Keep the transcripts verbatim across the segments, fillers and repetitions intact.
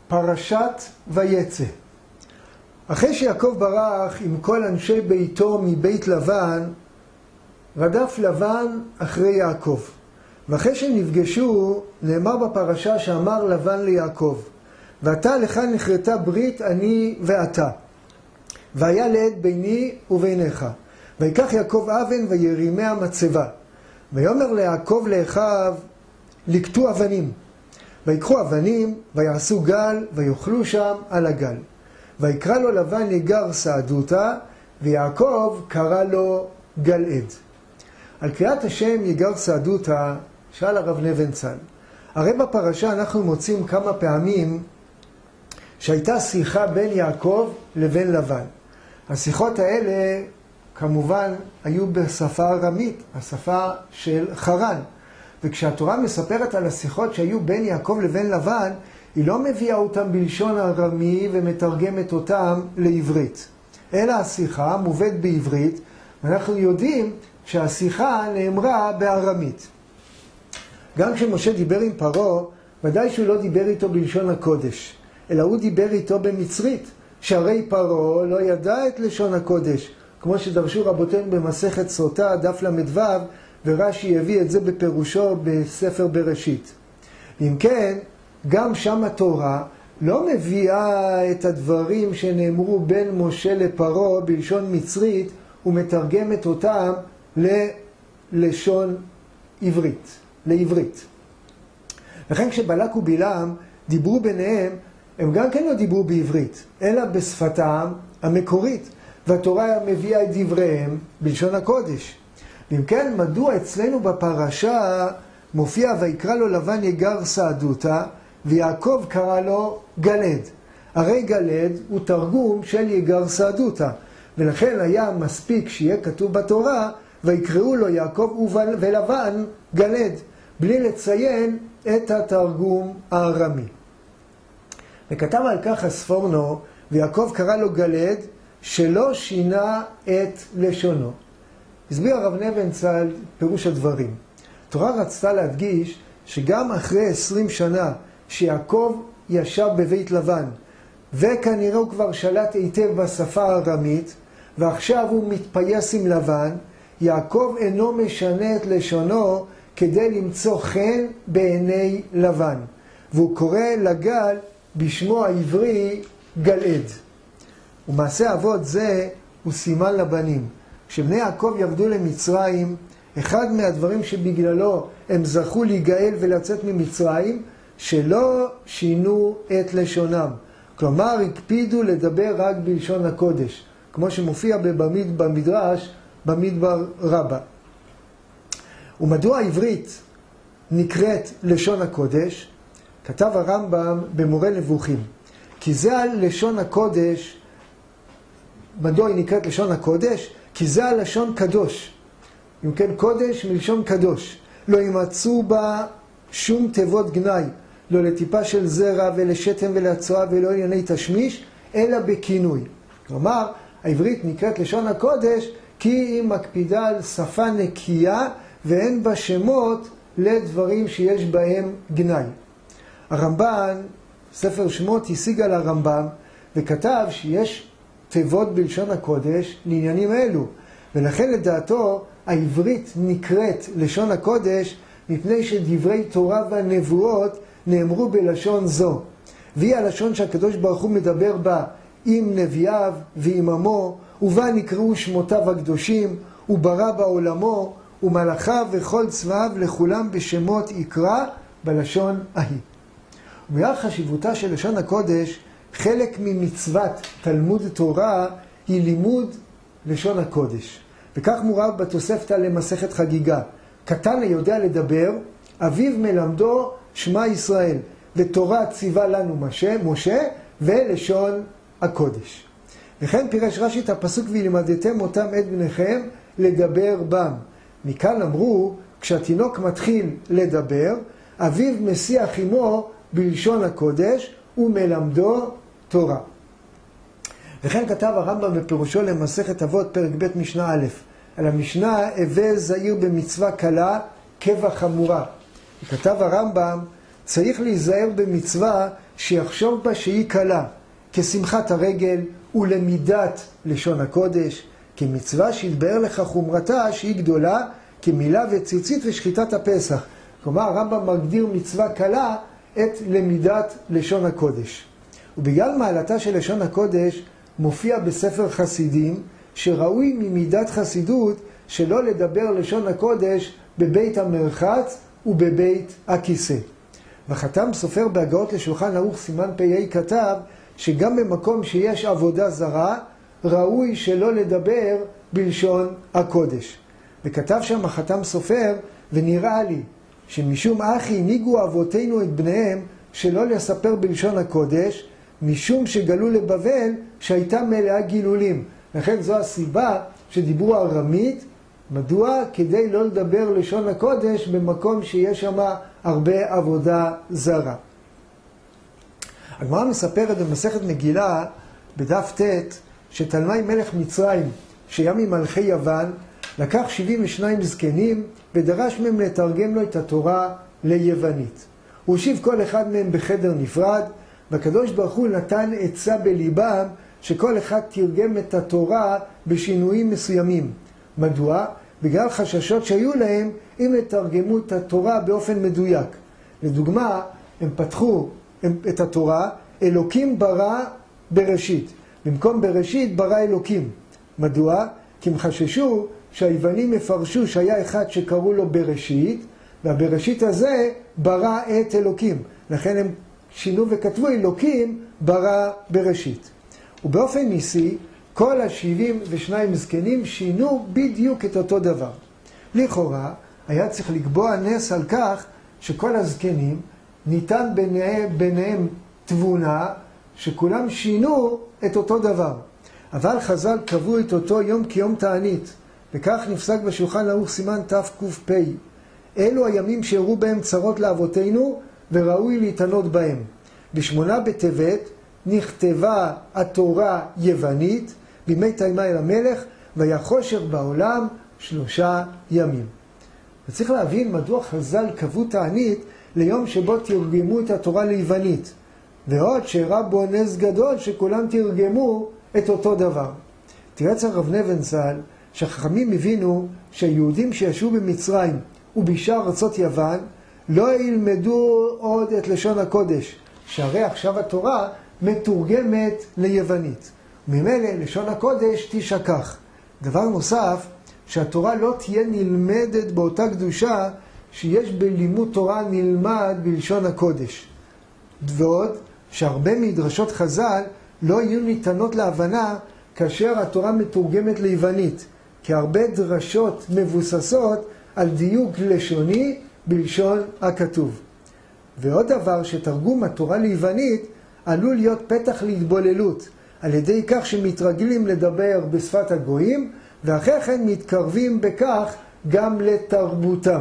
פרשת ויצא. אחרי שיעקב ברח עם כל אנשי ביתו מבית לבן, רדף לבן אחרי יעקב. ואחרי שהם נפגשו, נאמר בפרשה שאמר לבן ליעקב, ואתה לך נחרתה ברית אני ואתה, והיה לעד ביני וביניך. ויקח יעקב אבן וירימה מצבה. ויאמר ליעקב לאחיו, לקטו אבנים. ויקחו אבנים ויעשו גל ויאכלו שם על הגל. ויקרא לו לבן יגר סעדותה, ויעקב קרא לו גלעד. על קריאת השם יגר סעדותה שאל הרב נבנצל. הרי בפרשה אנחנו מוצאים כמה פעמים שהייתה שיחה בין יעקב לבין לבן. השיחות האלה כמובן היו בשפה ארמית, השפה של חרן. וכשהתורה מספרת על השיחות שהיו בין יעקב לבין לבן, היא לא מביאה אותם בלשון ארמי ומתרגמת אותם לעברית. אלא השיחה מובאת בעברית, ואנחנו יודעים שהשיחה נאמרה בארמית. גם כשמשה דיבר עם פרעה, ודאי שהוא לא דיבר איתו בלשון הקודש, אלא הוא דיבר איתו במצרית, שהרי פרעה לא ידע את לשון הקודש, כמו שדרשו רבותינו במסכת סוטה, דף למדו, ורש"י הביא את זה בפירושו בספר בראשית. אם כן, גם שם התורה לא מביאה את הדברים שנאמרו בין משה לפרעה בלשון מצרית, ומתרגמת אותם ללשון עברית, לעברית. לכן כשבלק ובלעם דיברו ביניהם, הם גם כן לא דיברו בעברית, אלא בשפתם המקורית, והתורה מביאה את דבריהם בלשון הקודש. ואם כן, מדוע אצלנו בפרשה מופיע ויקרא לו לבן יגר סעדותה, ויעקב קרא לו גלעד? הרי גלעד הוא תרגום של יגר סעדותה, ולכן היה מספיק שיהיה כתוב בתורה, ויקראו לו יעקב ולבן גלעד, בלי לציין את התרגום הארמי. וכתב על כך הספורנו, ויעקב קרא לו גלעד, שלא שינה את לשונו. הסביר הרב נבנצל פירוש הדברים. התורה רצתה להדגיש שגם אחרי עשרים שנה שיעקב ישב בבית לבן, וכנראה הוא כבר שלט היטב בשפה הארמית, ועכשיו הוא מתפייס עם לבן, יעקב אינו משנה את לשונו כדי למצוא חן בעיני לבן. והוא קורא לגל בשמו העברי גלעד. ומעשה אבות זה הוא סימן לבנים. כשבני יעקב ירדו למצרים, אחד מהדברים שבגללו הם זכו להיגאל ולצאת ממצרים, שלא שינו את לשונם. כלומר, הקפידו לדבר רק בלשון הקודש, כמו שמופיע במד, במדרש, במדבר רבה. ומדוע העברית נקראת לשון הקודש? כתב הרמב"ם במורה נבוכים. כי זה על לשון הקודש, מדוע היא נקראת לשון הקודש? כי זה הלשון קדוש. אם כן, קודש מלשון קדוש. לא ימצאו בה שום תיבות גנאי, לא לטיפה של זרע ולשתם ולהצועה ולא ענייני תשמיש, אלא בכינוי. כלומר, העברית נקראת לשון הקודש כי היא מקפידה על שפה נקייה ואין בה שמות לדברים שיש בהם גנאי. הרמב"ן, ספר שמות, השיג על הרמב"ם וכתב שיש תיבות בלשון הקודש לעניינים אלו, ולכן לדעתו העברית נקראת לשון הקודש מפני שדברי תורה והנבואות נאמרו בלשון זו, והיא הלשון שהקדוש ברוך הוא מדבר בה עם נביאיו ועם עמו, ובה נקראו שמותיו הקדושים, וברא בעולמו, ומלאכיו וכל צבאיו לכולם בשמות יקרא בלשון ההיא. ובגלל חשיבותה של לשון הקודש, חלק ממצוות תלמוד תורה היא לימוד לשון הקודש. וכך מורב בתוספתא למסכת חגיגה. קטן היודע לדבר, אביו מלמדו שמע ישראל, ותורה ציווה לנו משה, משה ולשון הקודש. וכן פירש רש"י את הפסוק וילמדתם אותם את בניכם לדבר בם. מכאן אמרו, כשהתינוק מתחיל לדבר, אביו משיח עמו בלשון הקודש ומלמדו תורה. וכן כתב הרמב"ם בפירושו למסכת אבות פרק ב' משנה א', על המשנה הווה זהיר במצווה קלה קבע חמורה. וכתב הרמב"ם, צריך להיזהר במצווה שיחשוב בה שהיא קלה, כשמחת הרגל ולמידת לשון הקודש, כמצווה שיתבאר לך חומרתה שהיא גדולה, כמילה וציצית ושחיטת הפסח. כלומר, הרמב"ם מגדיר מצווה קלה את למידת לשון הקודש. ובגלל מעלתה של לשון הקודש, מופיע בספר חסידים, שראוי ממידת חסידות שלא לדבר לשון הקודש בבית המרחץ ובבית הכיסא. וחתם סופר בהגאות לשולחן ערוך סימן פ"א כתב שגם במקום שיש עבודה זרה, ראוי שלא לדבר בלשון הקודש. וכתב שם החתם סופר, ונראה לי שמשום אחי הנהיגו אבותינו את בניהם שלא לספר בלשון הקודש, משום שגלו לבבל שהייתה מלאה גילולים. לכן זו הסיבה שדיברו ארמית. מדוע? כדי לא לדבר לשון הקודש במקום שיש שם הרבה עבודה זרה. הגמרא מספרת במסכת מגילה בדף ט' שתלמי מלך מצרים שהיה ממלכי יוון לקח שבעים ושניים זקנים ודרש מהם לתרגם לו את התורה ליוונית. הוא הושיב כל אחד מהם בחדר נפרד, והקדוש ברוך הוא נתן עצה בליבם שכל אחד תרגם את התורה בשינויים מסוימים. מדוע? בגלל חששות שהיו להם אם יתרגמו את התורה באופן מדויק. לדוגמה, הם פתחו את התורה, אלוקים ברא בראשית. במקום בראשית ברא אלוקים. מדוע? כי הם חששו שהיוונים יפרשו שהיה אחד שקראו לו בראשית, והבראשית הזה ברא את אלוקים. לכן הם שינו וכתבו אלוקים ברא בראשית. ובאופן ניסי, כל השבעים ושניים זקנים שינו בדיוק את אותו דבר. לכאורה, היה צריך לקבוע נס על כך שכל הזקנים ניתן ביניהם, ביניהם תבונה, שכולם שינו את אותו דבר. אבל חז"ל קבעו את אותו יום כיום תענית, וכך נפסק בשולחן ערוך סימן תק"פ. אלו הימים שהראו בהם צרות לאבותינו, וראוי להתענות בהם. בשמונה בטבת נכתבה התורה יוונית, בימי תלמי המלך, והיה חושך בעולם שלושה ימים. וצריך להבין מדוע חז"ל קבעו תענית ליום שבו תרגמו את התורה ליוונית. ועוד שהראה בו נס גדול שכולם תרגמו את אותו דבר. תראה אצל רב נבנזל שהחכמים הבינו שהיהודים שישבו במצרים ובשאר ארצות יוון לא ילמדו עוד את לשון הקודש, שהרי עכשיו התורה מתורגמת ליוונית. ממילא לשון הקודש תשכח. דבר נוסף, שהתורה לא תהיה נלמדת באותה קדושה שיש בלימוד תורה נלמד בלשון הקודש. ועוד, שהרבה מדרשות חז"ל לא יהיו ניתנות להבנה כאשר התורה מתורגמת ליוונית, כי הרבה דרשות מבוססות על דיוק לשוני בלשון הכתוב. ועוד דבר, שתרגום התורה ליוונית עלול להיות פתח להתבוללות, על ידי כך שמתרגלים לדבר בשפת הגויים, ואחרי כן מתקרבים בכך גם לתרבותם.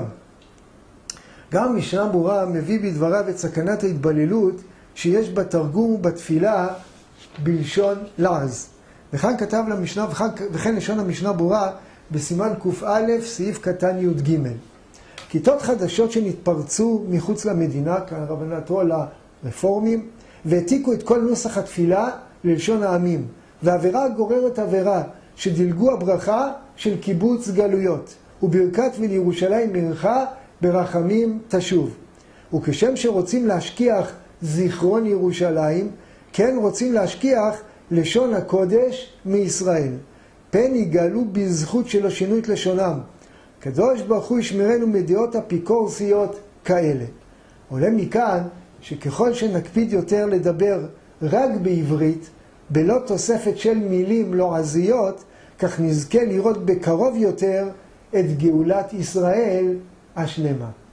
גם משנה ברורה מביא בדבריו את סכנת ההתבוללות שיש בתרגום ובתפילה בלשון לעז. וכאן כתב למשנה, וכן לשון המשנה ברורה בסימן ק"א סעיף קטן י"ג. כיתות חדשות שנתפרצו מחוץ למדינה, כהבנתו לרפורמים, והעתיקו את כל נוסח התפילה ללשון העמים, והעבירה גוררת עבירה שדילגו הברכה של קיבוץ גלויות, וברכת ולירושלים עירך ברחמים תשוב. וכשם שרוצים להשכיח זיכרון ירושלים, כן רוצים להשכיח לשון הקודש מישראל. פן יגאלו בזכות שלא שינו את לשונם. קדוש ברוך הוא ישמרנו מדעות אפיקורסיות כאלה. עולה מכאן שככל שנקפיד יותר לדבר רק בעברית, בלא תוספת של מילים לועזיות, כך נזכה לראות בקרוב יותר את גאולת ישראל השלמה.